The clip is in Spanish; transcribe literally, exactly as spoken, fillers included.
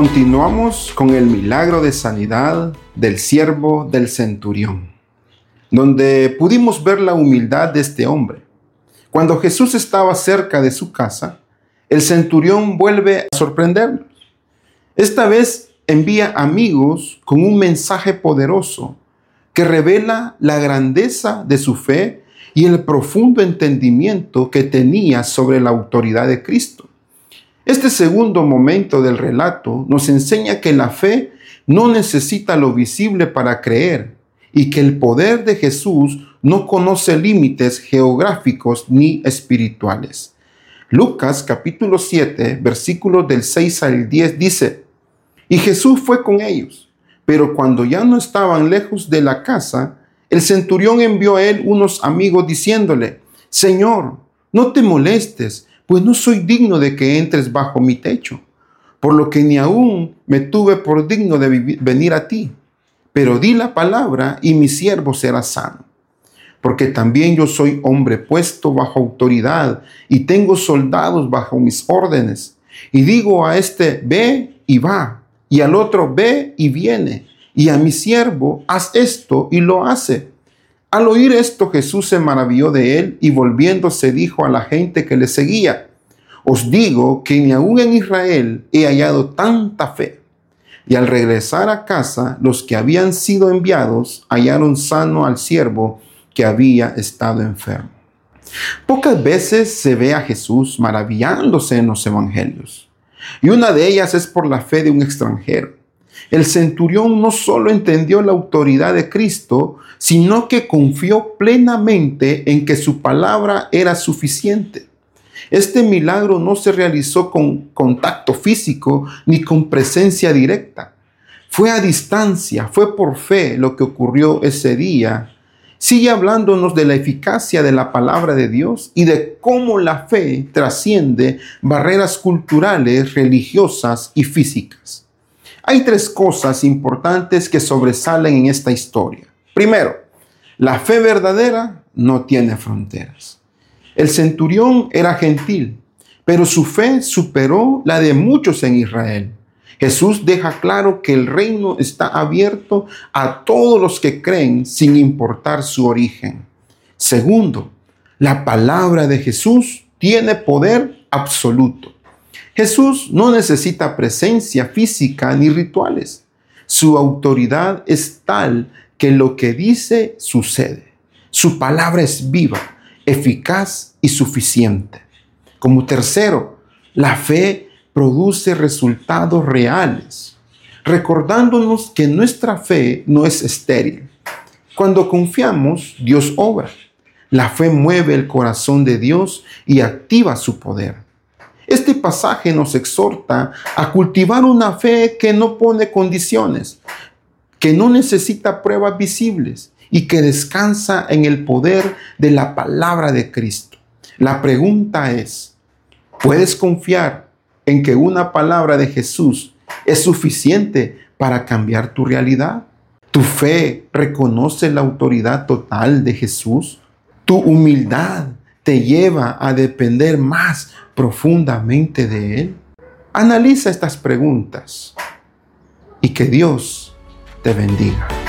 Continuamos con el milagro de sanidad del siervo del centurión, donde pudimos ver la humildad de este hombre. Cuando Jesús estaba cerca de su casa, el centurión vuelve a sorprendernos. Esta vez envía amigos con un mensaje poderoso que revela la grandeza de su fe y el profundo entendimiento que tenía sobre la autoridad de Cristo. Este segundo momento del relato nos enseña que la fe no necesita lo visible para creer y que el poder de Jesús no conoce límites geográficos ni espirituales. Lucas capítulo siete, versículos del seis al diez dice: Y Jesús fue con ellos, pero cuando ya no estaban lejos de la casa, el centurión envió a él unos amigos diciéndole: Señor, no te molestes, pues no soy digno de que entres bajo mi techo, por lo que ni aún me tuve por digno de vivir, venir a ti. Pero di la palabra y mi siervo será sano. Porque también yo soy hombre puesto bajo autoridad y tengo soldados bajo mis órdenes. Y digo a este, ve y va, y al otro, ve y viene, y a mi siervo, haz esto, y lo hace. Al oír esto, Jesús se maravilló de él y volviéndose dijo a la gente que le seguía: Os digo que ni aún en Israel he hallado tanta fe. Y al regresar a casa, los que habían sido enviados hallaron sano al siervo que había estado enfermo. Pocas veces se ve a Jesús maravillándose en los evangelios, y una de ellas es por la fe de un extranjero. El centurión no solo entendió la autoridad de Cristo, sino que confió plenamente en que su palabra era suficiente. Este milagro no se realizó con contacto físico ni con presencia directa. Fue a distancia, fue por fe lo que ocurrió ese día. Sigue hablándonos de la eficacia de la palabra de Dios y de cómo la fe trasciende barreras culturales, religiosas y físicas. Hay tres cosas importantes que sobresalen en esta historia. Primero, la fe verdadera no tiene fronteras. El centurión era gentil, pero su fe superó la de muchos en Israel. Jesús deja claro que el reino está abierto a todos los que creen sin importar su origen. Segundo, la palabra de Jesús tiene poder absoluto. Jesús no necesita presencia física ni rituales. Su autoridad es tal que lo que dice sucede. Su palabra es viva, eficaz y suficiente. Como tercero, la fe produce resultados reales, recordándonos que nuestra fe no es estéril. Cuando confiamos, Dios obra. La fe mueve el corazón de Dios y activa su poder. Este pasaje nos exhorta a cultivar una fe que no pone condiciones, que no necesita pruebas visibles y que descansa en el poder de la palabra de Cristo. La pregunta es, ¿puedes confiar en que una palabra de Jesús es suficiente para cambiar tu realidad? ¿Tu fe reconoce la autoridad total de Jesús? ¿Tu humildad te lleva a depender más profundamente de Él? Analiza estas preguntas y que Dios te bendiga.